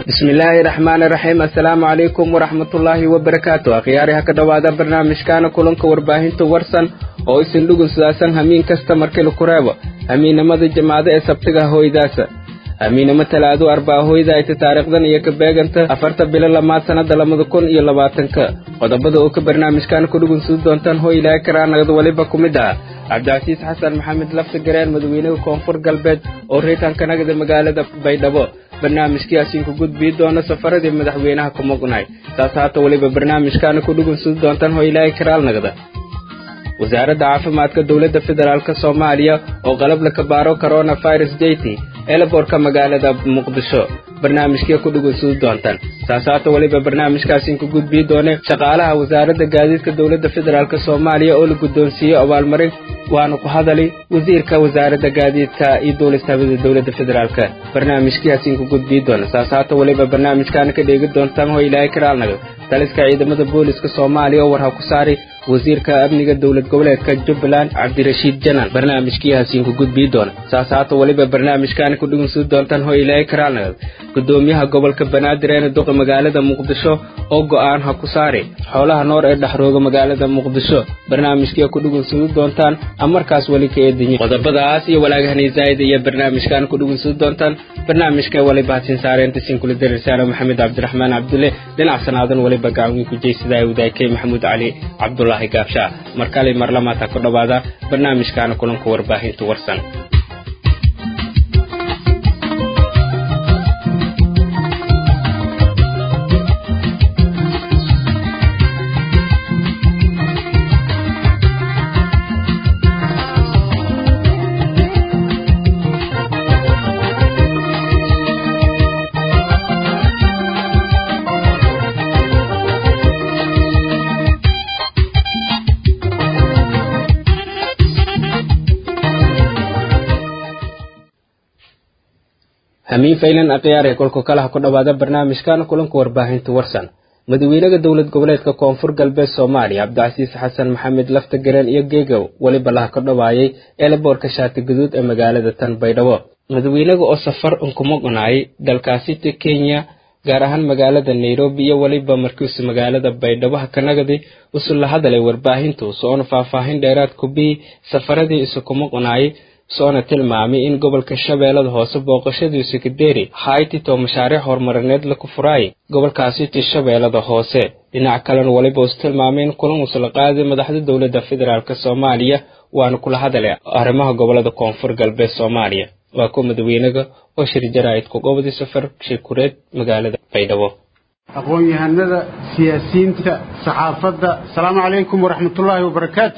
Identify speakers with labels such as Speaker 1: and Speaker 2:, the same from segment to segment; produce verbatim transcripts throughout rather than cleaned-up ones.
Speaker 1: بسم الله الرحمن الرحيم السلام عليكم ورحمة الله وبركاته أخياري هكذا وهذا برنامج كان كلن كورباهين تورسن أو يسندوغن سلاسن همين كستمر كيلو كرابة همين مد الجماعة سبتها هوي داسة همين متلادو أربعة هوي دايت تاريخ ذن يكبيغنت أفرت بلا لما سنة لما ذكون يلا باتنك وضبط أوك برنامج كان كلن سودونتن هوي لا كران نغد ولي بكمدا عبد العزيز حسن محمد لفت جرين مدوينه كونفور قلبت أوريتان كنغد مقالة بيدبو barnaamijkii asiin ku gudbi doona safaradii madaxweynaha ku maqnay taasaato waliba barnaamijkan ku dhugun soo doontan oo ilaahay karaal nagada wasaaradda caafimaadka dawladda federaalka Soomaaliya oo qalab la kabaaro coronavirus jayti eelaboorka magaalada Muqdisho barnaamijkii ku dhugun soo doontan taasaato waliba barnaamijkaasiin ku gudbi doona shaqaalaha wasaaradda gaadiidka dawladda federaalka Soomaaliya oo la guddoonsiiyay abaalmarin waana ku hadalay wasiirka wasaaradda gaadiidka iyo dawladda dawladda federaalka barnaamijkaasiin ku gudbi doona taasaato waliba barnaamijkan ka dhigi doontan oo ilaahay karaal nagada taliska ciidamada booliska Soomaaliya oo warha ku saaray wasiirka amniga dawlad goboleedka Jubbaland Cabdirashiid Janan barnaamijkiisaasiin ku gudbi doona taasaato waliba barnaamijkan ku dhugun soo doontan oo ilaahay karaal nagada gudoomiyaha gobolka Banaadir ee duqa magaalada Muqdisho oo go'aan ha ku saaray xoolaha noor ee dhaxrooga magaalada Muqdisho barnaamijkii ku dhugun soo doontan amarkaas wali ka eedin qodobadaas iyo walaagahanay zaid iyo barnaamijkan ku dhugun soo doontan barnaamijka wali baatin saareenta sin kula darisaana Maxamed Cabdiraxmaan Cabdulle dhinac sanaadan wali bagaawin ku jeysada wadaakay Maxamed Ali Cabdullaahi Gaabsha markale marlamata ku dhawaada barnaamijkan kulanka warbaahinta warsan همين فعلاً أقيار يقول كلها كل هذا برنامج كان كلن كورباهين تورسن مدوينة دولة قبلت كونفور قلب الصومالي عبد العزيز حسن محمد لفت جرين يجيجو ولي بلاه كل واعي إلى بوركشات الجدود المجال تن بيدوا مدوينة أسفر أنكم مقنعي دلكاسيت كينيا جارهن مجال نيروبي ولي بمركز مجال بيدوا هكناجدي وصل هذا لورباهين تو صون فافاهين ديرات كوبي سفردي إسكم مقنعي soona tilmaamay in gobolka Shabeellada hoose booqashadiisu ka deeri hayti to mashaariic horumarineed la ku furay gobolkaasi Shabeellada hoose dhinaca kale waliba uu tilmaamay in kulan uu soo qaaday madaxda dawladda federaalka Soomaaliya waana kula hadalay arrimaha gobolada koonfur galbeed Soomaaliya waa ku madaxweynaha oo shir jaraa'id ku goobada safar shirkureed magaalada Baydhabo
Speaker 2: aqoon-yahanada siyaasiyiinta saxaafadda assalaamu calaykum waraxmatullaahi wabarakaatuh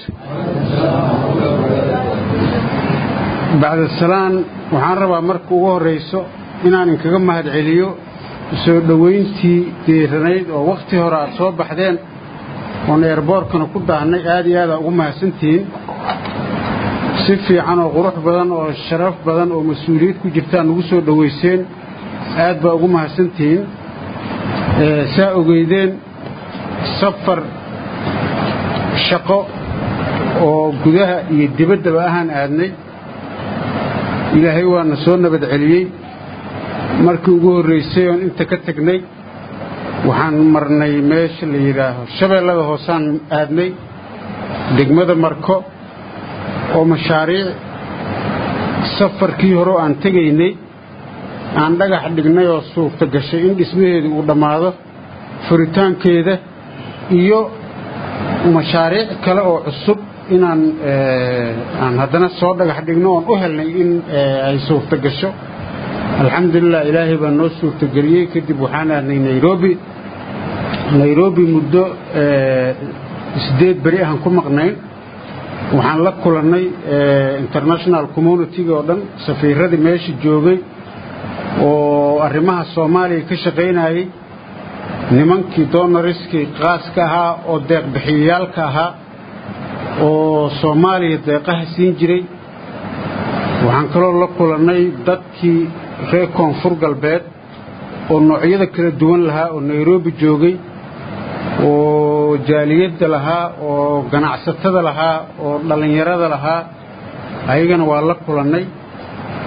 Speaker 2: بعد السلام وحان ربا مركو وهريسو inaan inkaga mahad celiyo soo dhaweyntii deeraneed oo waqti hore aad soo baxdeen oo airportkana ku daahnay aad iyo aad ugu mahadsantiin si fiican oo qurux badan oo sharaf badan oo mas'uuliyad ku jirta ugu soo dhaweyseen aad ba ugu mahadsantiin ee saa ogeydeen safar shaqo oo gudaha iyo dibadda ahaan aadnay ilaahay waana soo nabad celiyay markii ugu horeysay oo inta ka tagnay waxaan marnay meesha la yiraahdo Shabeellada hoosaan aadnay degmada Marko oo mashaariic safarkii hore aan tagaynay aan dhagax dhignay oo suurta gashay in dhismaheedu uu dhamaado furitaankeeda iyo mashaariic kale oo cusub inaan aan hadana soo dhagax dhigno oo u helnay in ay suurta gasho alxamdulillah ilaahay baa noo suurta galiyay kadib waxaan aadnay Nairobi Nairobi muddo sideed bari aan ku maqnay waxaan la kulanay international community oo dhan safiiradii meesha joogay oo arrimaha Soomaaliya ka shaqeynayay nimankii donoriskii qaaska ahaa oo deeq bixiyaalka ahaa oo Soomaaliya deeqaha siin jiray waxaan kaloo la kulanay dadkii reer koonfur galbeed oo noocyada kala duwan lahaa oo Nairobi joogay oo jaaliyada lahaa oo ganacsatada lahaa oo dhalinyarada lahaa ayagana waa la kulanay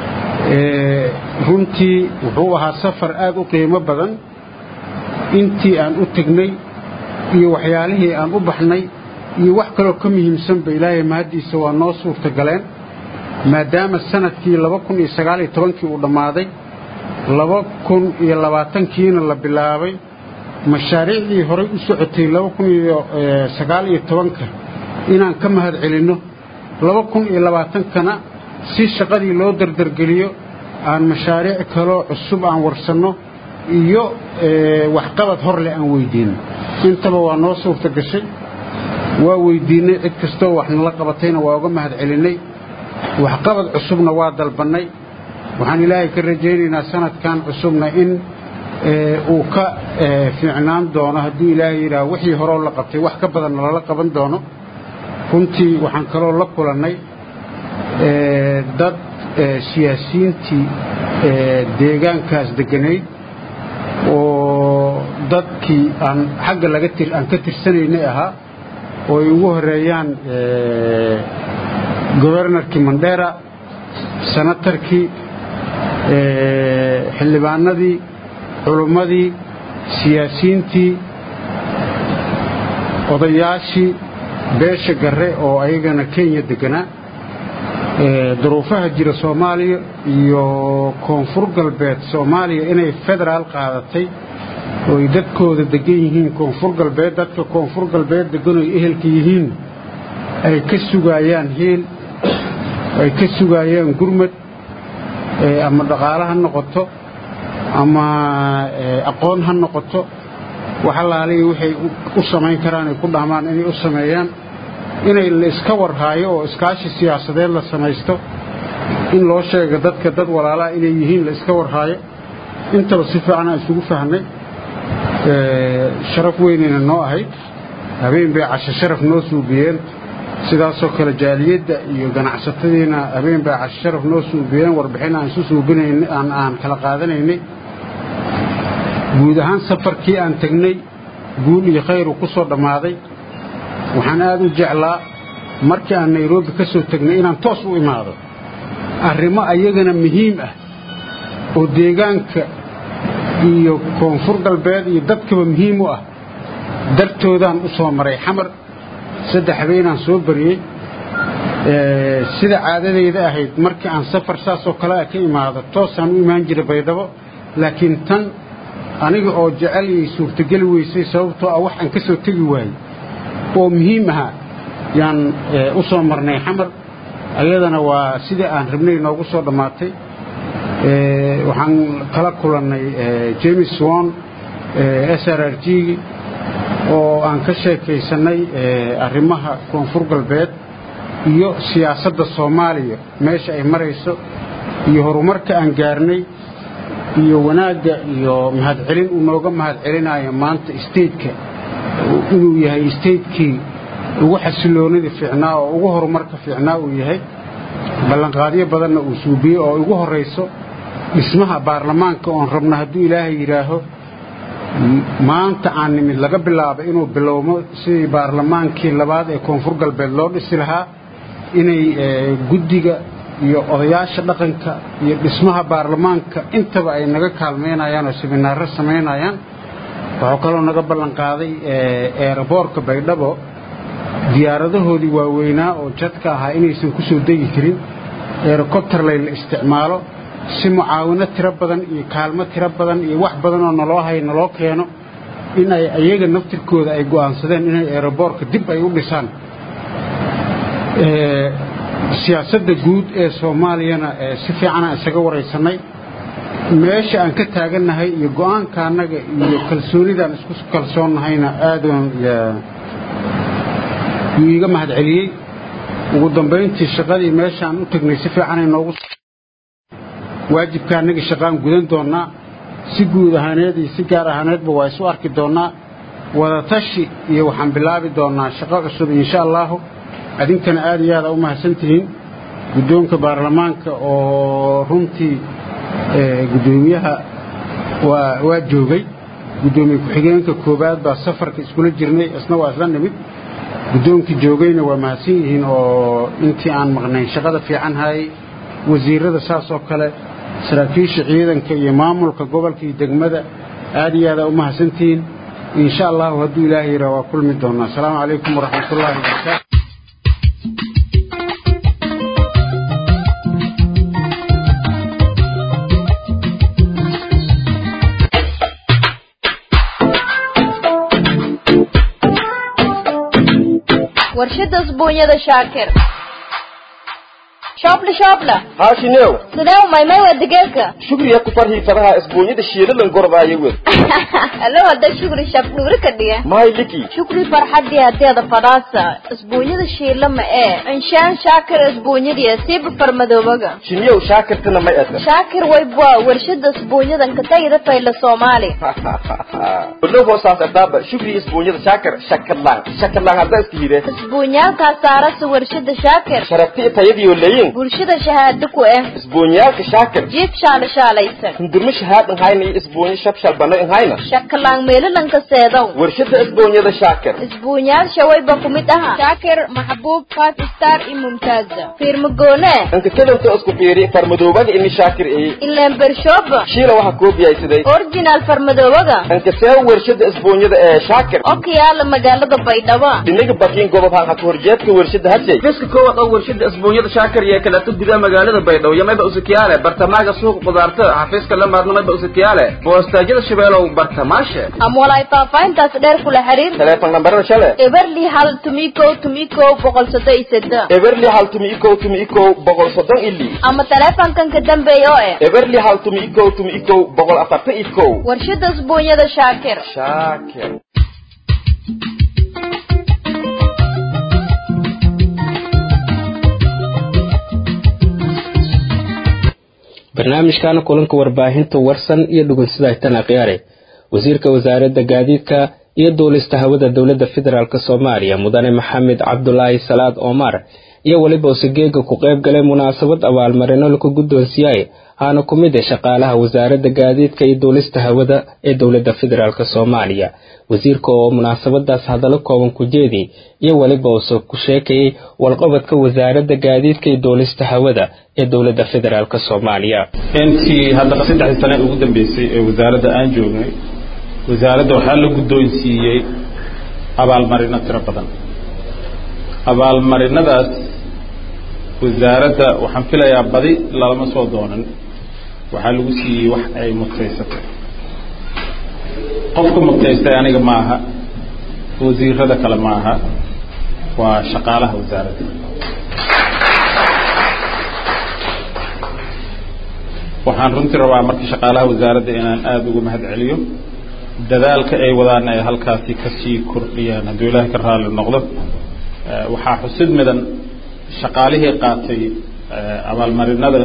Speaker 2: runtii wuxuu ahaa safar aad u qiimo badan intii aan u tagnay iyo waxyaalihii aan u baxnay iyo wax kale ka muhiimsan ba Ilaahay mahadiisa waa noo suurta galeen maadaama sanadkii laba kun iyo sagaal iyo toban kii uu dhamaaday laba kun iyo labaatan kiina la bilaabay mashaariicdii hore u socotay laba kun iyo sagaal iyo toban ka inaan ka mahad celino laba kun iyo labaatan kana si shaqadii loo dardargeliyo aan mashaariic kale cusub aan warsano iyo wax qabad hor leh aan weydiin intaba waa noo suurta gashay waa weydiinay cid kasto wax nala qabatayna waa uga mahad celinay wax qabad cusubna waa dalbanay waxaan Ilaahay ka rajaynaynaa sanadkan cusubna in uu ka fiicnaan doono haddii Ilaahay yiraahdo wixii hore la qabtay wax ka badan la qaban doono runtii waxaan kaloo la kulanay dad siyaasiyiintii deegaankaas deganeyd oo dadkii aan xagga laga tir aan ka tirsanaynay ahaa oo ay ugu horeeyaan governorkii Mandera senatarkii xildhibaanadii culumadii siyaasiyiintii odayaashii beesha garre oo ayagana Kenya deganaa duruufaha jira Soomaaliya iyo koonfur galbeed Soomaaliya inay federaal qaadatay oo dadkooda degan yihiin koonfur galbeed dadka koonfur galbeed degan oo ehelka yihiin ay ka sugayaan heel ay ka sugayaan gurmad ama dhaqaalaha noqoto ama aqoon ha noqoto waxa laalay waxay u sameyn karaan ay ku dhaamaan inay u sameeyaan inay la iska warhaayo oo iskaashi siyaasadeed la sameeysto in loo sheego dadka dad walaala inay yihiin la iska warhaayo inta si fiican ay isugu fahnay ee sharaf weyn noo ahayd habeen bay casho sharaf noo suubiyeen sidaas oo kale jaaliyada iyo ganacsatadiina habeen bay casho sharaf noo suubiyeen warbixin aan isu suubinaynay aan aan kala qaadanaynay guud ahaan safarkii aan tagnay guul iyo khayr ku soo dhamaaday waxaan aad u jeclaa markii aan Nairobi ka soo tagnay inaan toos u imaado arrimo ayagana muhiim ah oo deegaanka iyo koonfur galbeed iyo dadkaba muhiim u ah dartoodaan u soo maray xamar saddex habeenaan soo bariyay ee sida caadadeyda ahayd markii aan safar saas oo kale ka imaado toos aan u imaan jiray Baydhabo laakiin tan aniga oo jecel iyo suurtagal weysay sababtoo ah wax aan ka soo tagi waayay oo muhiim ah yaan u soo marnay xamar ayadana waa sida aan rabnay noogu soo dhamaatay ee waxaan kala kulanay James Wan S R R G oo aan ka sheekaysanay arrimaha koonfur galbeed iyo siyaasadda Soomaaliya meesha ay marayso iyo horumarka aan gaarnay iyo wanaaga iyo mahad celin uu nooga mahad celinayo maanta state-ka inuu yahay state-kii ugu xasiloonida fiicnaa oo ugu horumarka fiicnaa uu yahay ballan qaadiyo badan uu suubiyo oo ugu horeyso dhismaha baarlamaanka oo rabna haduu Ilaahay yiraaho maanta aan nimid laga bilaabo inuu bilowmo si baarlamaankii labaad ee koonfur galbeed loo dhisi lahaa inay guddiga iyo odayaasha dhaqanka iyo dhismaha baarlamaanka intaba ay naga kaalmeynayaan oo seminaaro sameynayaan waxa kale oo naga ballan qaaday airportka Baydhabo diyaaradahoodii waaweynaa oo jadka ahaa inaysan ku soo degi karin helicopter la isticmaalo si mucaawino tiro badan iyo kaalmo tiro badan iyo wax badan oo naloo hay naloo keeno in ay ayaga naftirkooda ay go'aansadeen inay airportka dib ay u dhisaan ee siyaasadda guud ee Soomaaliyana si fiican aan isaga wareysanay meesha aan ka taaganahay iyo go'aanka anaga iyo kalsoonidaan isku kalsoonnahayna aadaan iiga mahad celiyay ugu dambeyntii shaqadii meeshaan u tagnay si fiican ay noogu waajibka anaga shaqaan gudan doonaa si guud ahaaneed iyo si gaar ahaaneedba waa isu arki doonaa wada tashi iyo waxaan bilaabi doonaa shaqo cusub insha Allah adinkana aad iyo aad u mahadsantihiin guddoonka baarlamaanka oo runtii ee gudoomiyaha waa waa joogay gudoomiye ku xigeenka koobaad baa safarka isku la jirnay isna waa isla nimid guddoonki joogayna waa mahadsan yihiin oo intii aan maqnayn shaqada fiican hay wasiirada saas oo kale saraakiisha ciidanka iyo maamulka gobolka iyo degmada aad iyo aad u mahadsantihiin insha Allah hadduu ilaahay yiraahdo waa kulmi doonaa assalaamu calaykum waraxmatullaahi wabarakaatuh
Speaker 3: warshada isbuunyada shaakir شابل شابلة
Speaker 4: ها شنو
Speaker 3: سناو ماي ماي ودقيقة
Speaker 4: شكري يكو فرحي فرها اسبوني ده شيء لن قربا يقول
Speaker 3: الله هذا شكري شابل وركديه
Speaker 4: ماي لكي
Speaker 3: شكري فرحة دي هدي هذا فراسة اسبوني ده شيء لما ايه انشان شاكر اسبوني دي سيب فرمدو بقى
Speaker 4: شنو شاكر تنا ما يأثر
Speaker 3: شاكر ويبوا ورشد اسبوني ده انكتاي ده فايلة صومالي
Speaker 4: والله هو صاص اتابع شكري اسبوني ده شاكر شكر لان شكر لان هذا اسكيده
Speaker 3: اسبوني كاسارة ورشد شاكر
Speaker 4: شرفتي تيدي ولا
Speaker 3: برشدة شهادكو ايه
Speaker 4: اسبونيالك شاكر
Speaker 3: جيب شال شاليسن
Speaker 4: كندرم شهاد نهايني اسبوني شب شال بنا نهاينا
Speaker 3: شكلان ميلن كسيدو
Speaker 4: ورشدة اسبونيا ده شاكر
Speaker 3: اسبونيال شوي بكمتها شاكر محبوب فايف ستار اي ممتازة فيرمقونه
Speaker 4: انت كده انت اسكو بيري فرمدوبك اني شاكر ايه
Speaker 3: إلا برشوب
Speaker 4: شيلا واحد كوب يا سيدي
Speaker 3: اورجينال فرمدوبك
Speaker 4: انت ساو ورشدة اسبونيا ده شاكر
Speaker 3: اوكي يالا مقالة بيضاوا
Speaker 4: دينيك باكين قوبا فان هتورجيتك ورشدة هاتشي بسك كوة او ورشدة اسبونيا ده شاكر يا كلا تبدأ مقالة بيضاوا يا ما يبقى اسكيالة برتماغ سوق قدارته حفيزك لما ارنا ما يبقى اسكيالة بوستاجد الشبالة برتماشة
Speaker 3: امولاي فافاين تاسدير كل حرير
Speaker 4: تليفون نمبرنا شالة
Speaker 3: إبرلي هال تميكو تميكو بقول صدق يسد
Speaker 4: إبرلي هال تميكو تميكو بقول صدق إلي
Speaker 3: أما تليفون كان كدم بيوه
Speaker 4: إبرلي هال تميكو تميكو بقول أفرت إيكو
Speaker 3: ورشد أسبوعية ده شاكر
Speaker 4: شاكر
Speaker 1: barnaamijkan kulanka warbaahinta warsan iyo dhugunsidaaytan aqyaare wasiirka wasaaradda gaadiidka iyo duulista hawada dowladda federaalk Soomaaliya mudane Maxamed Cabdullaahi Salaad Omar iyo waliba usigeega ku qayb galay munaasabad abaalmarino lagu guddoonsiiyay aana ku mid ah shaqaalaha wasaaradda gaadiidka iyo duulista hawada ee dowladda federaalk Soomaaliya wasiirka oo munaasabadaas hadallo kooban ku jeediyay iyo waliba uu ku sheekay walqabadka wasaaradda gaadiidka iyo duulista hawada ee dowladda federaalk Soomaaliya
Speaker 5: intii hadda saddex sano ugu dambeysay ee wasaaradda aan joognay wasaaradda waxa la guddoonsiiyay abaalmarino tiro badan abaalmarinadaas wasaaradda waxaan filayaa badi lama soo doonan waxa lagu siiyay wax ay mutaysatay qofka mutaystay aniga ma aha wasiirada kale ma aha waa shaqaalaha wasaaradda waxaan runtii rabaa markii shaqaalaha wasaaradda inaan aad ugu mahad celiyo dadaalka ay wadaan ay halkaasi ka sii kordhiyaan haddii ilaahay ka raali noqdo waxaa xusid midan shaqaalihii qaatay abaalmarinada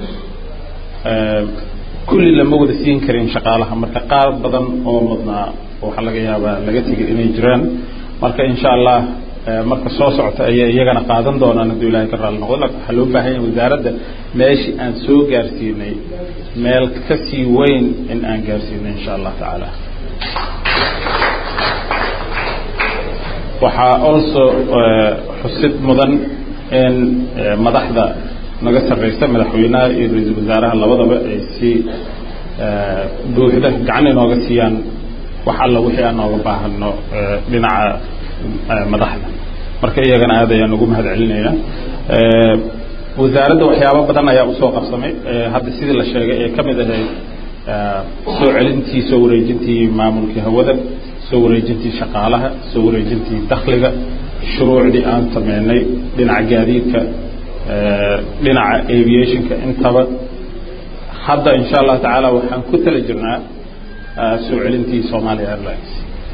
Speaker 5: kulli lama wada siin karin shaqaalaha marka qaar badan oo mudnaa waxa laga yaabaa laga tegay inay jiraan marka insha Allah marka soo socota ay iyagana qaadan doonaan haddii ilaahay ka raali noqdo waxa loo baahan yahay wasaaradda meeshii aan soo gaarsiinay meel ka sii weyn in aan gaarsiinay insha Allah taala waxaa also xusid mudan in madaxda naga sarreysa madaxweynaha iyo ra'iisul wasaaraha labadaba ay si buuxda gacan inooga siiyaan wax alla wixii aan nooga baahano dhinaca madaxda marka iyagana aad ayaan ugu mahad celinaynaa wasaaradda waxyaabo badan ayaa usoo qabsamay hadda sidii la sheegay ee ka mid ahayd soo celintii soo wareejintii maamulkii hawada soo wareejintii shaqaalaha soo wareejintii dakhliga shuruucdii aan sameynay dhinaca gaadiidka dhinaca aviationka intaba hadda insha Allah taala waxaan ku tala jirnaa soo celintii Somali Airlines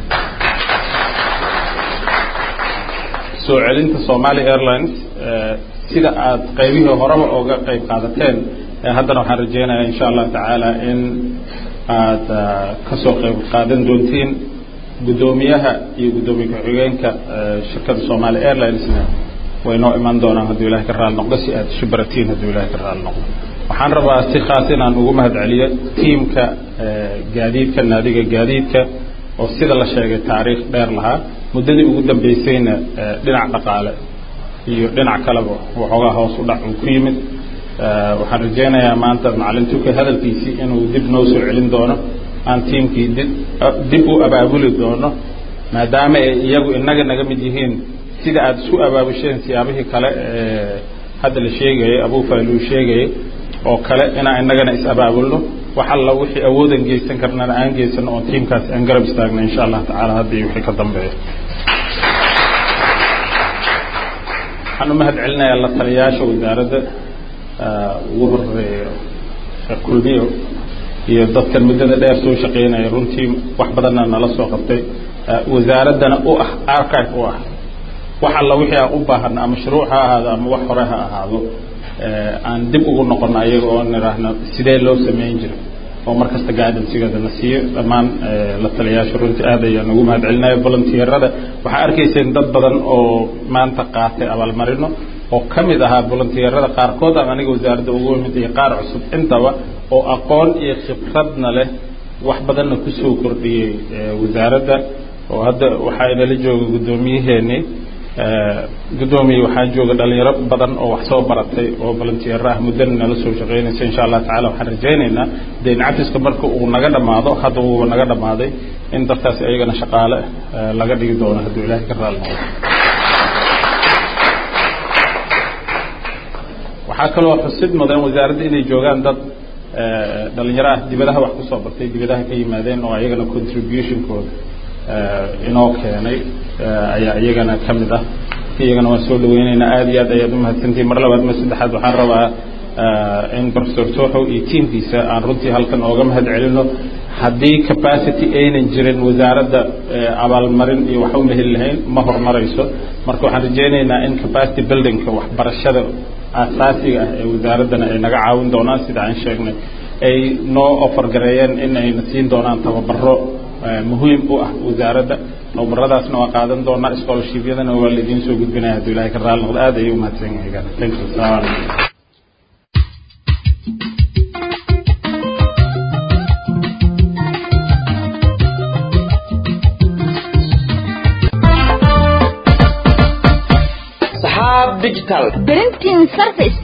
Speaker 5: soo celinta Somali Airlines sida aad qaybihii horeba uga qayb qaadateen haddana waxaan rajeynayaa insha Allah taala in aad ka soo qayb qaadan doontiin gudoomiyaha iyo gudoomiye ku-xigeenka shirkadda Somali Airlines way noo iman doonaan haddii ilaahay ka raali noqdo si aad shibaratiin haddii ilaahay ka raali noqdo waxaan rabaa si khaas inaan ugu mahad celiyo tiimka gaadiidka naadiga gaadiidka oo sida la sheegay taariikh dheer lahaa muddadii ugu dambeysayna dhinac dhaqaale iyo dhinac kaleba waxoogaa hoos u dhac uu ku yimid waxaan rajaynayaa maanta macallin Tuke hadalkiisii inuu dib noo soo celin doono aan tiimkii dib u abaabuli doono maadaama ay iyagu inaga naga mid yihiin sida aad isku abaabusheen siyaabihii kale ee hadda la sheegay Abu Faylu sheegay oo kale inaan inagana is abaabulno waxa la wixii awoodan geysan karnaa aan geysano oo tiimkaas aan garab istaagno insha Allah taala hadii wixii ka dambeeyo waxaan mahad celinayaa la taliyaasha wasaaradda ugu horeeya kulmiyo iyo dadka muddada dheer soo shaqeynaya runtii wax badan nala soo qabtay wasaaradana u ah archive u ah waxa la wixii aan u baahan ama mashruuc ha ahaado ama wax hore ha ahaado aan dib ugu noqono ayaga oo niraahno sidee loo sameyn jiray oo markasta guidance-gada la siiyo dhammaan la taliyaasha runtii aad ayaan ugu mahad celinayaa volunteerada waxa arkayseen dad badan oo maanta qaatay abaalmarino oo kamid ahaa volunteerada qaarkood aan aniga wasaaradda ugu mid iyo qaar cusub intaba oo aqoon iyo khibradna leh wax badanna ku soo kordhiyay wasaaradda oo hadda waxa ay la jooga gudoomiyaheeni gudoomiye waxaa jooga dhalinyaro badan oo wax soo baratay oo volunteer ah muddo nala soo shaqeynaysa insha Allah taala waxaan rajaynaynaa deyn cafiska marka uu naga dhamaado hadda uu naga dhamaaday in dartaas ayagana shaqaale laga dhigi doono haddii Ilaahay ka raali noqdo waxaa kaloo xusid mudan wasaaradda inay joogaan dad dhalinyaro ah dibadaha wax ku soo bartay dibadaha ka yimaadeen oo ayagana contribution kooda inoo keenay ayaa iyagana kamid ah iyagana waan soo dhaweynaynaa aad iyo aad ayaad u mahadsantihiin mar labaad ma saddexaad waxaan rabaa in professor Soho iyo teamkiisa aan runtii halkan ooga mahad celino haddii capacity aynan jirin wasaaradda abaalmarin iyo wax u mehel lahayn ma horumarayso marka waxaan rajaynaynaa in capacity buildingka waxbarashada asaasiga ah ee wasaaraddana ay naga caawin doonaan sida aan sheegnay ay noo offer gareeyeen in ay siin doonaan tababaro muhiim u ah wasaaradda tababaradaasna waa qaadan doonaa scholarship-yadana waa la idin soo gudbinaya haddii Ilaahay ka raali noqdo aad ayay u mahadsan yihiin thank you
Speaker 4: Sahab Digital
Speaker 3: Printing Service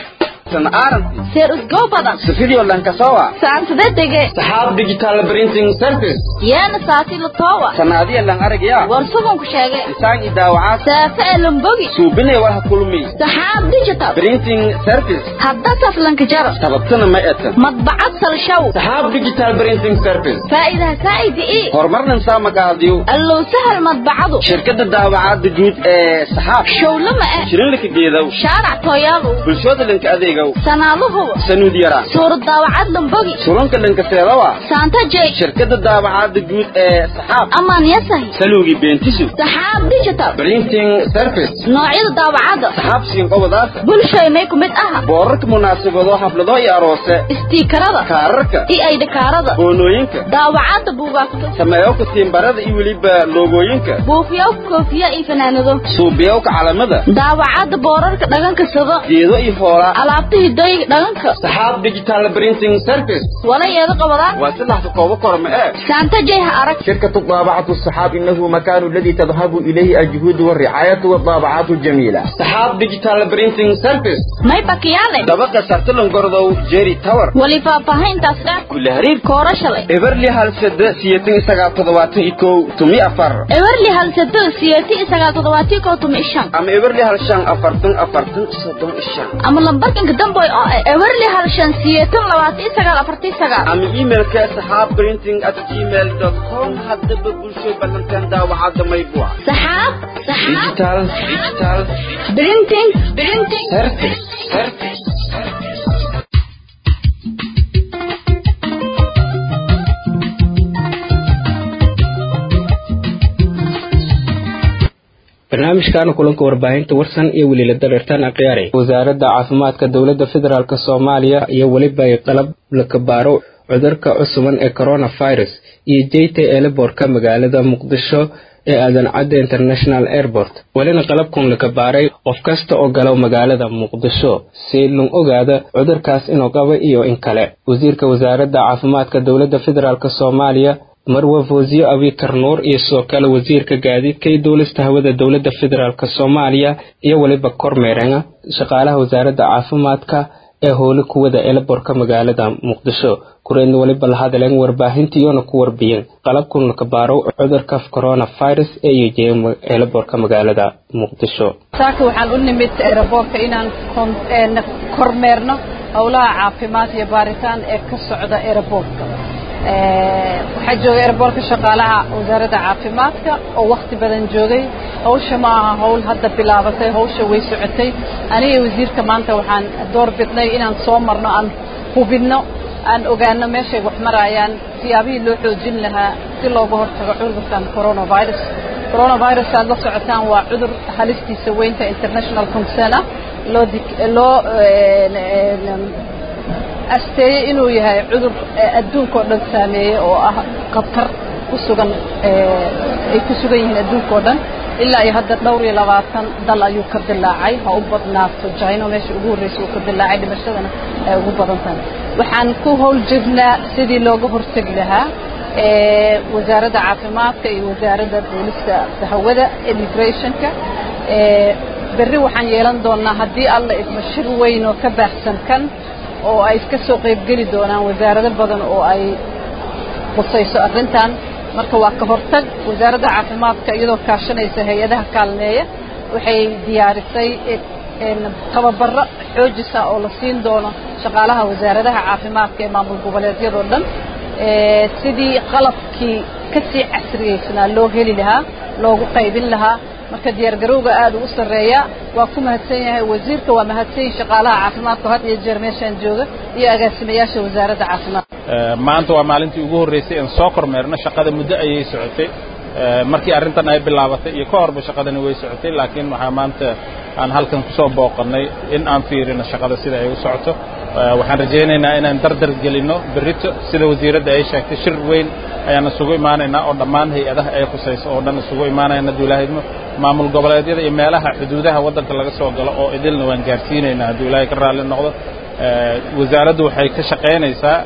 Speaker 4: san aranti
Speaker 3: seer usgo badan
Speaker 4: video lanka sawa
Speaker 3: saantade dege
Speaker 4: Sahab Digital Printing Service
Speaker 3: yana saati la tawa
Speaker 4: sanadiya lan aragaya
Speaker 3: war sugan ku sheegay
Speaker 4: isaan idaawaca
Speaker 3: saafa lumbogi
Speaker 4: suubinay wax kulmi
Speaker 3: Sahab Digital
Speaker 4: Printing Service
Speaker 3: hadda taflanka jaro
Speaker 4: sababtana ma eetan
Speaker 3: madbacad salshaw
Speaker 4: Sahab Digital Printing Service
Speaker 3: faa'iidaha saa'idi
Speaker 4: horumarna saamagaadiyo
Speaker 3: allo sahal madbacadu
Speaker 4: shirkadda daawacada guud ee Sahab
Speaker 3: showlama ah
Speaker 4: shirinka geedaw
Speaker 3: shaarac tooyaalo
Speaker 4: bulshada lanka adeeg
Speaker 3: sanaaduhu
Speaker 4: sanud yara
Speaker 3: suurad daawacad lambogi
Speaker 4: suranka dhanka seedawa
Speaker 3: saanta jay
Speaker 4: shirkadda daawacada guud ee Sahab
Speaker 3: amaan yasahi
Speaker 4: salugi beentisu
Speaker 3: Sahab Digital
Speaker 4: Printing Service
Speaker 3: noocyada daawacada
Speaker 4: Sahab siin qowdaas
Speaker 3: bulshada ku mid ah
Speaker 4: boorarka munaasabado xaflado iyo aroose
Speaker 3: istiikarada
Speaker 4: kaararka
Speaker 3: iyo ay dhakaarada
Speaker 4: boonooyinka
Speaker 3: daawacada buugaagta
Speaker 4: sameeyo ku timbarada iyo waliba logooyinka
Speaker 3: buufiyo koofiya iyo fanaanado
Speaker 4: suubiyo ka calamada
Speaker 3: daawacada boorarka dhaganka sida
Speaker 4: geedo iyo hoola
Speaker 3: alaabta hiday dhaganka
Speaker 4: Sahab Digital Printing Service
Speaker 3: wala yeedo qabada
Speaker 4: waa saddex koobo korma ee
Speaker 3: saanta jay arag
Speaker 4: shirkatu daabacatu Sahab innahu makanu alladhi tadhhabu ilayhi aljuhud والرعايه والطابعات الجميله Sahab Digital Printing Service
Speaker 3: may bakiyale
Speaker 4: dabaqa sartalan gordow Jerry Tower
Speaker 3: wali faafahintaas dheer
Speaker 4: kula hariir
Speaker 3: koorashale
Speaker 4: Everly hal saddex siyeetan isaga toddobaatan iyo kow tumi afar
Speaker 3: Everly hal saddex siyeetan isaga toddobaatan iyo kow tumi shan
Speaker 4: ama Everly hal shan afartan afartan soddon iyo shan
Speaker 3: ama lambarkan damboy oo Everly hal shan siyeetan labaatan iyo sagaal afartan iyo sagaal
Speaker 4: ama emailka sahab printing at gmail dot com hadda bulsho balantan daawacada maybuuc
Speaker 3: Sahab Sahab
Speaker 4: Digital Digital
Speaker 3: Printing Printing
Speaker 4: Service Service
Speaker 1: barnaamijkan kulanka warbaahinta warsan iyo weli la dareertaan aqyaari wasaaradda caafimaadka dowladda federaalk Soomaaliya iyo waliba ay qalab la kabaaro cudurka cusuban ee coronavirus iyo jeyta eelaboorka magaalada Muqdisho ee aadan cadde International Airport walina qalabkan la kabaaray qof kasta oo galo magaalada Muqdisho si loo ogaado cudurkaas inuu qabo iyo in kale wasiirka wasaaradda caafimaadka dowladda federaalk Soomaaliya marwa Fawziyo Abikar Nuur iyo soo kale wasiirka gaadiidka iyo duulista hawada dowladda federaalk Soomaaliya iyo waliba kormeeranga shaqaalaha wasaaradda caafimaadka ee hooli ku wada eelaboorka magaalada muqdisho kureedna waliba la hadleen warbaahintiiyona ku warbiyeen qalabkuna ka baaro cudurka coronavirus ee yeeyeen eelaboorka magaalada muqdisho
Speaker 6: saaka waxaan u nimid eelaboorka inaan kormeerno howlaha caafimaad iyo baaritaan ee ka socda eelaboorka waxaa joogay eelaboorka shaqaalaha wasaaradda caafimaadka oo waqti badan joogay hawsha ma aha hawl hadda bilaabatay hawsha way socotay aniga wasiirka maanta waxaan door bidnay inaan soo marno aan hubinno aan ogaano meeshay wax marayaan siyaabihii loo xoojin lahaa si looga hortago cudurkan coronavirus coronavirus aad la socotaan waa cudur halistiisa weynta international concern ah loo loo asteeyay inuu yahay cudur adduunka oo dhan saameeyay oo ah khatar ku sugan ay ku sugan yihiin adduunka oo dhan ilaa iyo hadda dhowr iyo labaatan dal ayuu ka dilaacay ha u badnaato China meesha ugu horeysay uu ka dilaacay dhimashadana ay ugu badan tahay waxaan ku howl jirnaa sidii looga hortagi lahaa ee wasaaradda caafimaadka iyo wasaaradda booliska hawada immigrationka ee berri waxaan yeelan doonaa haddii alla idma shir weyn oo ka baahsan kan oo ay ka soo qayb gali doonaan wasaarado badan oo ay qusayso arrintan marka waa ka hortag wasaaradda caafimaadka iyadoo kaashanaysa hay'adaha kaalmeeya waxay diyaarisay tababaro xoojisa oo la siin doono shaqaalaha wasaaradaha caafimaadka ee maamul goboleedyada oo dhan ee sidii qalabkii ka sii casriyeysnaa loo heli lahaa loogu qaybin lahaa marka diyaar garowga aad u sareeya waa ku mahadsan yahay wasiirka waa mahadsan shaqaalaha caafimaadka had iyo jeer meeshan jooga iyo agaasimayaasha wasaaradda caafimaadka
Speaker 5: maanta waa maalintii ugu horeysay in soo kormeerno shaqada muddo ayay socotay markii arrintan ay bilaabatay iyo ka horba shaqadani way socotay laakiin waxa maanta aan halkan ku soo booqanay in aan fiirino shaqada sida ay u socoto waxaan rajaynaynaa inaan dardar gelino berrito sida wasiiradda ay sheegtay shir weyn ayaan isugu imaanaynaa oo dhammaan hay'adaha ay khusayso oo dhan isugu imaanayna duulahaydmo maamul goboleedyada iyo meelaha xuduudaha waddanka laga soo galo oo idilna waan gaarsiinaynaa haddii ilaahay ka raalli noqdo wasaaraddu waxay ka shaqaynaysaa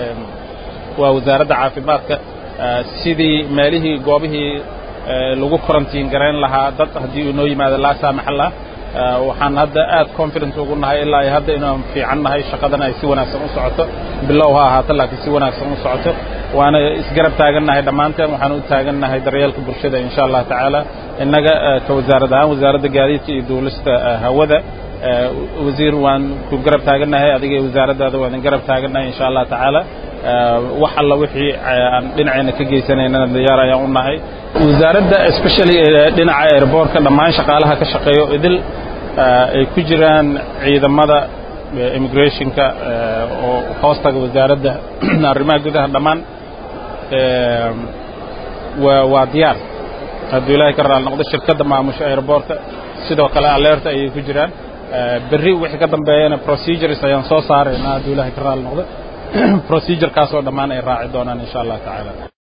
Speaker 5: waa wasaaradda caafimaadka sidii meelihii goobihii lagu quarantine gareyn lahaa dad haddii uu noo yimaado laa saamaxallah waxaan hadda aad confidence ugu nahay ilaa ay hadda inaan fiican nahay shaqadana ay si wanaagsan u socoto bilow ha ahaato laakiin si wanaagsan u socoto waana isgarab taagannahay dhammaanteen waxaan u taagannahay daryeelka bulshada insha allah tacaala innaga ka wasaarad ahaan wasaaradda gaadiidka iyo duulista hawada wasiir waan ku garab taagannahay adiga wasaaraddaada waan garab taagannahay insha allah tacaala wax alla wixii aan dhinacayna ka geysanaynana diyaar ayaan u nahay wasaaradda especially dhinaca airportka dhammaan shaqaalaha ka shaqeeyo idil ay ku jiraan ciidamada immigrationka oo hoostaga wasaaradda arrimaha gudaha dhammaan waa diyaar hadduu ilaahay ka raali noqdo shirkadda maamusha airportka sidoo kale alerta ayay ku jiraan berri wixii ka dambeeyana procedures ayaan soo saaraynaa hadduu ilaahay ka raali noqdo procedure kaasoo dhammaan ay raaci doonaan insha allah tacaala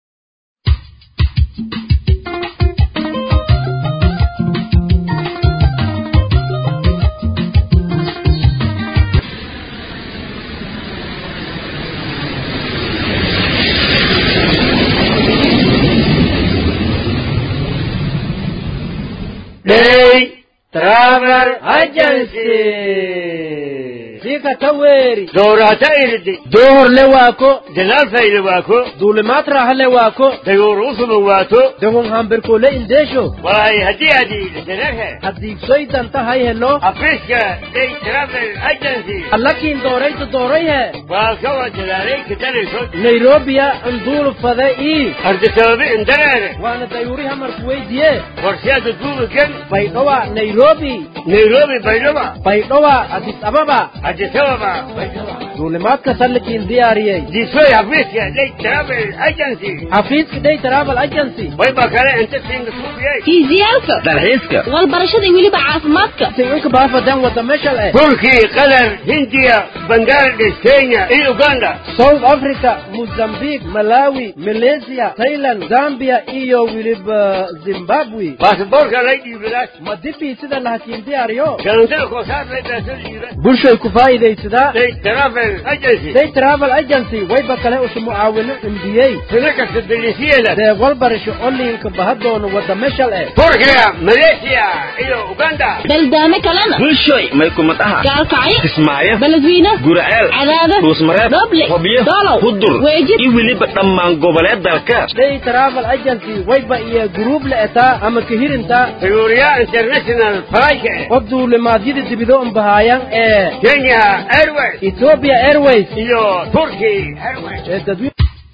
Speaker 7: Travel Agency. Sika taweri. Dorata irdi. Dor lewako. Delal fay lewako. Dulimat raha lewako. Dayor usul wato. Dehun hamber kole indesho. Wai hadi hadi delal hadi soidan ta hay hello. Afrika Day Travel Agency. Allakin doray to doray hai. Wa kawa delale kitale so. Nairobi ya andur fadai. Ardi sababi indare. Wana dayuri hamar kuwaidiye. Warshad dubugan. Baydawa Nairobi. Nairobi baydawa. Baydawa Addis Ababa. Addis Ababa. Dulimat ka salkin diyaariyay. Disway Afrika Day Travel Agency. Afrika Day Travel Agency. Way bakale inta singa suubiyay.
Speaker 3: Fiiziyalka.
Speaker 7: Dalxiiska.
Speaker 3: Wal barashada wiliba caafimaadka.
Speaker 7: Sinka baafadan wada meeshal ah. Turki, Qatar, Hindiya, Bangladesh, Kenya, iyo Uganda. South Africa, Mozambique, Malawi, Malaysia, Thailand, Zambia iyo wiliba Zimbabwe. Passportka lay dhiibadaas. Ma dibi sida laakiin diyaariyo shantada koosaar lay baasadiida bulshay ku faa'iidaysadaa day travel agency day travel agency wayba kale usu mucaawino indiyey sida kasta dalisiyeeda dee walbarasho oliinka bahadoona wada meshal eh turkiga malaysia iyo uganda
Speaker 3: daldaame kalena
Speaker 4: bulshay may kumad aha
Speaker 3: gaalkacay
Speaker 4: kismaayo
Speaker 3: baladwiina
Speaker 4: guraceel
Speaker 3: cadaada
Speaker 4: ruusmareeb
Speaker 3: doble
Speaker 4: hobyo
Speaker 3: doolow
Speaker 4: hudur
Speaker 3: weejid
Speaker 4: iyo weliba dhammaan goboleed dalka
Speaker 7: day travel agency wayba iyo group la etaa ama kahirinta tayuriya international flight qobdu limaadyada dibido umbahaayaan ee Kenya Airways Ethiopia Airways iyo Turkey Airways ee dadweyne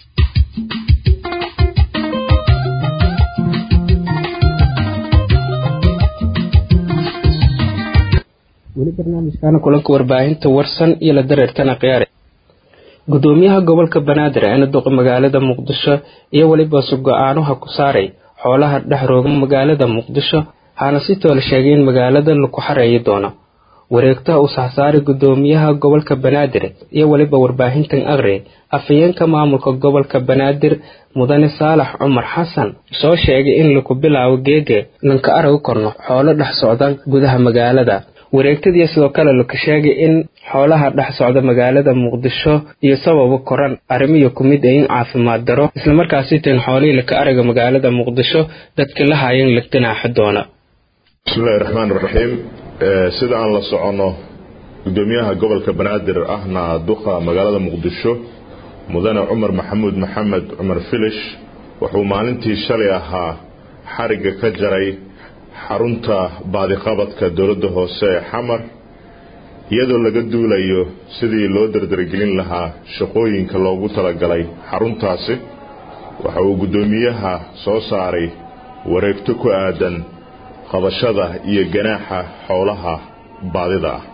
Speaker 1: weli barnaamijkan kulanka warbaahinta warsan iyo la dareertana qiyaare gudoomiyaha gobolka banaadir ee duqa magaalada muqdisho iyo waliba sugo-aanuha ku saaray xoolaha dhaxrooga magaalada muqdisho hana si tool sheegay in magaalada lagu xareeyo doono wareegtaha uu saxsaaray gudoomiyaha gobolka banaadir iyo waliba warbaahintan aqri afayeenka maamulka gobolka banaadir mudane saalax cumar xasan soo sheegay in lagu bilaabo geege lanka arag korno xoolo dhex socda gudaha magaalada wareegtadii sidoo kale la ka sheegay in xoolaha dhex socda magaalada muqdisho iyo sababo koran arrimiyo kumid ay caafimaad daro isla markaasina teen xoolihii la ka araga magaalada muqdisho dadka la haayeen la tanaaxo doona
Speaker 8: bismillahir rahmaanir rahiim sida aan la socono gudoomiyaha gobolka banaadir ahna duqa magaalada muqdisho mudane Umar Maxamuud Maxamed Umar Filish wuxuu maalintii shalay ahaa xariga ka jaray xarunta baadi qabadka dawladda hoose xamar iyadoo laga duulayo sidii loo dardargelin lahaa shaqooyinka loogu talagalay xaruntaasi waxa uu gudoomiyaha soo saaray wareegto ku aadan qabashada iyo ganaaxa xoolaha baadida ah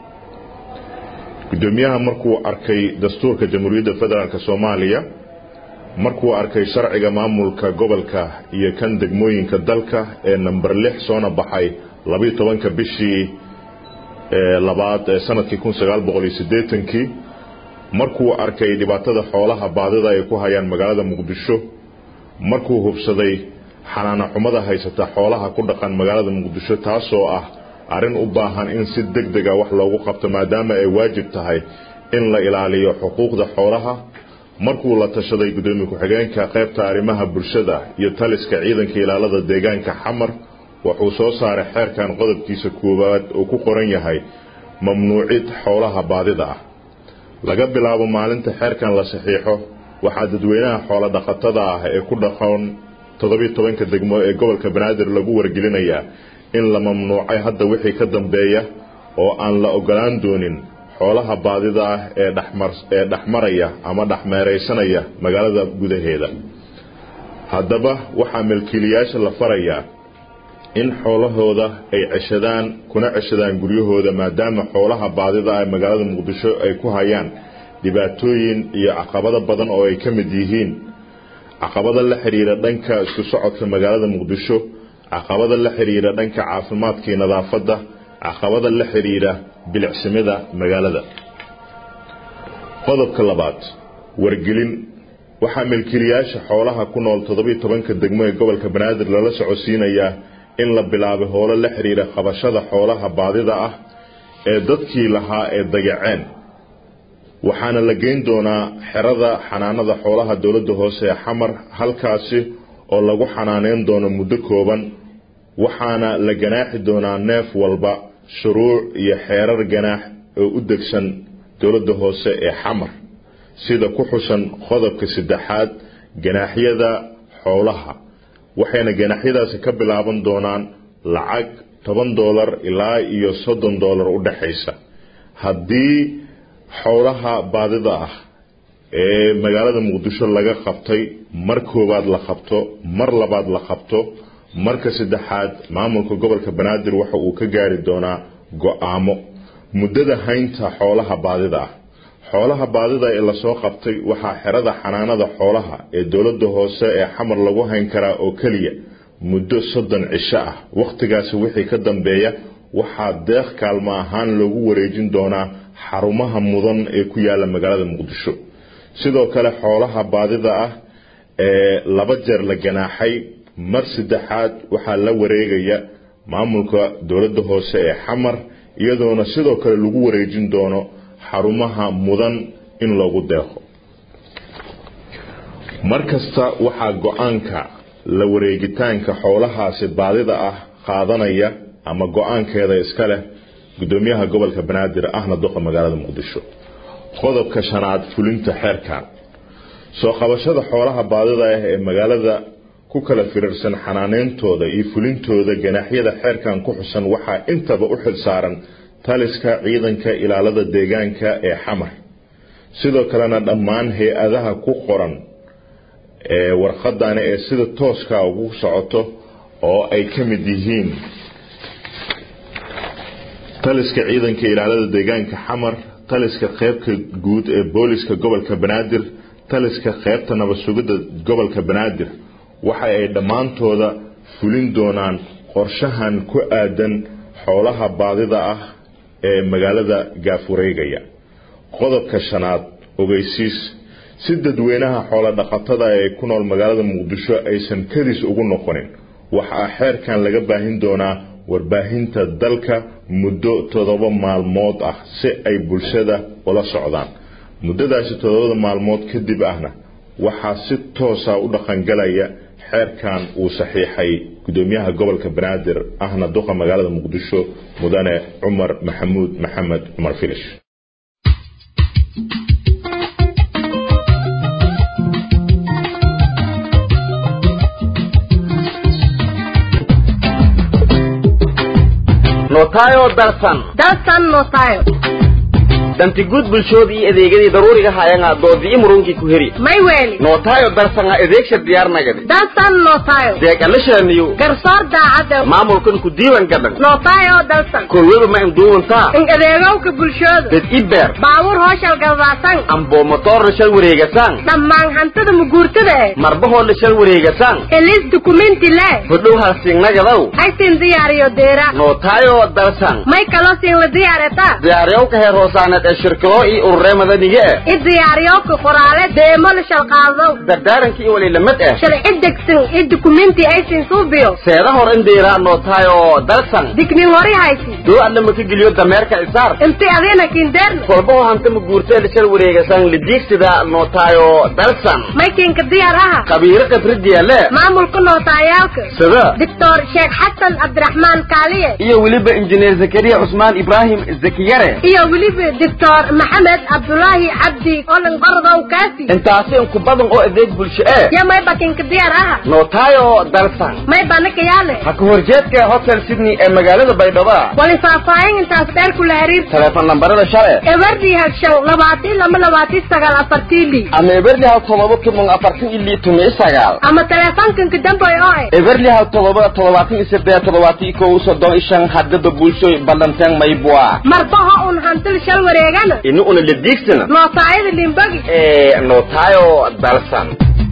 Speaker 8: gudoomiyaha markuu arkay dastuurka jamhuuriyadda federaalka Soomaaliya markuu arkay sharciga maamulka gobolka iyo kan degmooyinka dalka ee number lix soona baxay laba iyo tobanka bishii ee labaad ee sanadkii kun sagaal boqol iyo siddeetan markuu arkay dhibaatada xoolaha baadida ay ku hayaan magaalada muqdisho markuu hubsaday xanaana xumada haysata xoolaha ku dhaqan magaalada muqdisho taasoo ah arin u baahan in si degdeg ah wax loogu qabto maadaama ay waajib tahay in la ilaaliyo xuquuqda xoolaha markuu la tashaday gudoomiye ku-xigeenka qaybta arrimaha bulshada iyo taliska ciidanka ilaalada deegaanka xamar wuxuu soo saaray xeerkan qodobkiisa koowaad oo ku qoran yahay mamnuucid xoolaha baadida ah laga bilaabo maalinta xeerkan la saxiixo waxaa dadweynaha xoolo dhaqatada ah ee ku dhaqan toddoba iyo toban degmo ee gobolka banaadir lagu wargelinayaa in la mamnuucay hadda wixii ka dambeeya oo aan la ogolaan doonin xoolaha baadida ah ee dhaxmar ee dhaxmaraya ama dhaxmeereysanaya magaalada gudaheeda haddaba waxaa milkiilayaasha la farayaa in xoolahooda ay ceshadaan kuna ceshadaan guryahooda maadaama xoolaha baadida ah magaalada muqdisho ay ku hayaan dhibaatooyin iyo caqabado badan oo ay ka mid yihiin caqabado la xiriira dhanka isku socodka magaalada muqdisho caqabado la xiriira dhanka caafimaadka iyo nadaafadda caqabado la xiriira bilicsimada magaalada qodobka labaad wargelin waxaa milkiilayaasha xoolaha ku nool toddoba iyo toban degmo ee gobolka banaadir lala socodsiinayaa in la bilaabo howlo la xiriira qabashada xoolaha baadida ah ee dadkii lahaa ee dayaceen waxaana la geyn doonaa xerada xanaanada xoolaha dawladda hoose ee xamar halkaasi oo lagu xanaaneyn doono muddo kooban waxaana la ganaaxi doonaa neef walba shuruuc iyo xeerar ganaax oo u degsan dawladda hoose ee xamar sida ku xusan qodobka saddexaad ganaaxyada xoolaha waxayna ganaaxyadaasi ka bilaaban doonaan lacag toban doolar ilaa iyo soddon doolar u dhaxaysa haddii xoolaha baadida ah ee magaalada muqdisho laga qabtay mar koowaad la qabto mar labaad la qabto marka saddexaad maamulka gobolka banaadir waxa uu ka gaari doonaa go'aamo muddada haynta xoolaha baadida ah xoolaha baadida ee la soo qabtay waxaa xerada xanaanada xoolaha ee dawladda hoose ee xamar lagu hayn karaa oo kaliya muddo soddon cisho ah waqtigaasi wixii ka dambeeya waxaa deeq kaalmo ahaan loogu wareejin doonaa xarumaha mudan ee ku yaala magaalada muqdisho sidoo kale xoolaha baadida ah ee laba jeer la ganaaxay mar saddexaad waxaa la wareegaya maamulka dowladda hoose ee xamar iyadoona sidoo kale lagu wareejin doono xarumaha mudan in lagu deeqo markasta waxaa go'aanka la wareegitaanka xoolahaasi baadida ah qaadanaya ama go'aankeeda iska leh gudoomiyaha gobolka banaadir ahna duqa magaalada muqdisho qodobka shanaad fulinta xeerkan soo qabashada xoolaha baadida ah ee magaalada ku kala firirsan xanaaneentooda iyo fulintooda ganaaxyada xeerkan ku xusan waxaa intaba u xilsaaran taliska ciidanka ilaalada deegaanka ee xamar sidoo kalena dhammaan hay-adaha ku qoran ee warqadani ee sida tooska ugu socoto oo ay ka mid yihiin taliska ciidanka ilaalada deegaanka xamar taliska qaybta guud ee booliska gobolka banaadir taliska qaybta nabad sugidda gobolka banaadir waxa ay dhammaantooda fulin doonaan qorshahan ku aadan xoolaha baadida ah ee magaalada gaafureegaya qodobka shanaad ogeysiis si dadweynaha xoolo dhaqatada ee ku nool magaalada muqdisho aysan kadis ugu noqonin waxa xeerkan laga baahin doonaa warbaahinta dalka muddo toddoba maalmood ah si ay bulshada ula socdaan muddadaasi toddoba maalmood kadib ahna waxa si toos ah u dhaqan galaya xeerkan uu saxiixay gudoomiyaha gobolka banaadir ahna duqa magaalada muqdisho mudane Umar Maxamuud Maxamed Umar Filish
Speaker 4: notayo darsan
Speaker 3: darsan notayo
Speaker 4: danti guud bulshooda iyo adeegyadii daruuriga hayaan doodii murunki ku heri
Speaker 3: may weeli
Speaker 4: notayo darsan adeegsha diyaarnagadi
Speaker 3: darsan notayo
Speaker 4: deeqalashaniyo
Speaker 3: garsoor daacada
Speaker 4: maamulkan ku diiwan gadan
Speaker 3: notayo darsan
Speaker 4: kooyada ma induunta
Speaker 3: in adeegowka bulshooda
Speaker 4: dad iber
Speaker 3: baawur hooshal galbaasan
Speaker 4: ambo motor shal wareegasan
Speaker 3: dhammaan hantida muguurtada eh
Speaker 4: marbaho la shal wareegasan
Speaker 3: elis dokumenti le
Speaker 4: fudhu halsingnagadaw
Speaker 3: haytin diyaariyo deera
Speaker 4: notayo darsan
Speaker 3: may kalo sin la diyaarata
Speaker 4: diyaariyo ka heer hoosaanad shirkado iyo ururada niga
Speaker 3: ee diyaariyo ku qoraale deemo la shaqaado
Speaker 4: dardaaranki wali lamad ah
Speaker 3: sharci degsan ee dokumenti ay sin suubiyo
Speaker 4: seeda hor indeera notayo darsan
Speaker 3: digni hori haysi
Speaker 4: doo alla ma ka geliyo dameerka isaar
Speaker 3: inta adeena kindeerna
Speaker 4: kolbo hanta ma guurtay shal wareegasan lidiigsida notayo darsan
Speaker 3: makin ka diyaaraha
Speaker 4: qabiir qabridiya le
Speaker 3: maamulka notayaalka
Speaker 4: sida
Speaker 3: doctor Sheikh Hassan Abdurrahman Kaliye
Speaker 4: iyo waliba engineer Zakaria Usman Ibrahim Zakiyare
Speaker 3: iyo waliba doctor محمد عبد الله عبدي قولن برضه وكاسي
Speaker 4: انت عارفين كبدن او اديك بلشئه
Speaker 3: يا ما يبقين كديارها
Speaker 4: نوتايو دالسان
Speaker 3: ما يبانك ياله
Speaker 4: حكورجيتك هوتيل سيدني ee magaalada Baydhabo
Speaker 3: wali faafaahin inta asdar kula hariir
Speaker 4: telefoon lambarada shale
Speaker 3: eberdi hashow labaatan lama labaatan sagaal afartii
Speaker 4: ama eberdi ha todoba tuman afartii ili tumi sagaal
Speaker 3: ama telefoonkan ka dambeey oo
Speaker 4: eberdi ha todoba todobaatan saddex todobaatan kow soddon shan hadda bulshoy balantan maybua
Speaker 3: marbaha un hantil shal wareegan
Speaker 4: inu una lidiigsana
Speaker 3: notaayada limbagi
Speaker 4: ee notayo dalsan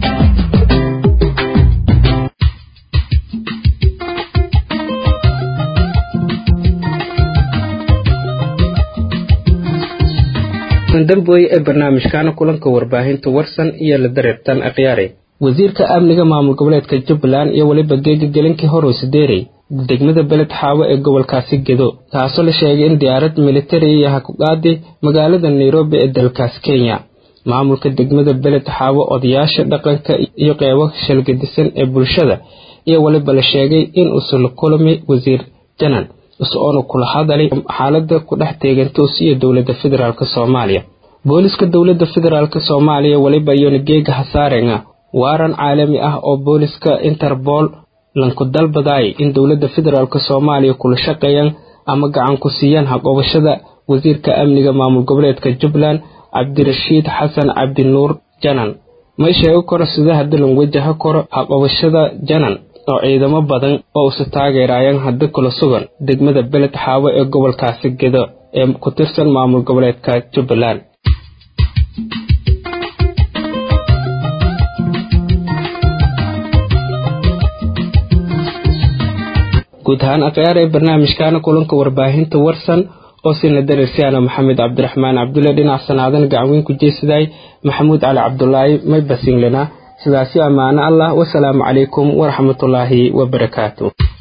Speaker 1: damboy ee barnaamijkan kulanka warbaahinta warsan iyo la dareertan aqyaari wasiirka amniga maamul goboleedka Jubbaland iyo waliba geega gelinkii hore u sideeray degmada beled xaawo ee gobolkaasi Gedo taasoo la sheegay in diyaarad military ah ku qaaday magaalada Nairobi ee dalkaas Kenya maamulka degmada beled xaawo odayaasha dhaqanka iyo qeybo shalgadisan ee bulshada iyo waliba la sheegay in uu soo kulmay wasiir Janan usoo kula hadalay xaaladda ku dhex teegan toosiga dawladda federaalka Soomaaliya booliska dawladda federaalka Soomaaliya waliba iyo geega hasaarenga waaran caalami ah oo booliska Interpol lanku dalbaday in dawladda federaalka Soomaaliya kula shaqeeyaan ama gacan ku siiyaan haqabashada wasiirka amniga maamul goboleedka Jubbaland Cabdirashiid Xasan Cabdi Nuur Janan ma sheego kor sida hadalun wajaha kor haqabashada Janan oo ciidamo badan oo u taageerayaan hadda kula sugan degmada beled xaawo ee gobolkaasi Gedo ee ku tirsan maamul goboleedka Jubbaland guud ahaan aqyaar ee barnaamijkan kulanka warbaahinta warsan oo sina dareersiana Maxamed Cabdiraxmaan Cabdulle dhinac sanaadan gacan ku jeesiday Maxamuud Cali Cabdullaahi may basin lana sidaasi amaana Allah wa salaamu calaykum wa rahmatullaahi wa barakaatuh.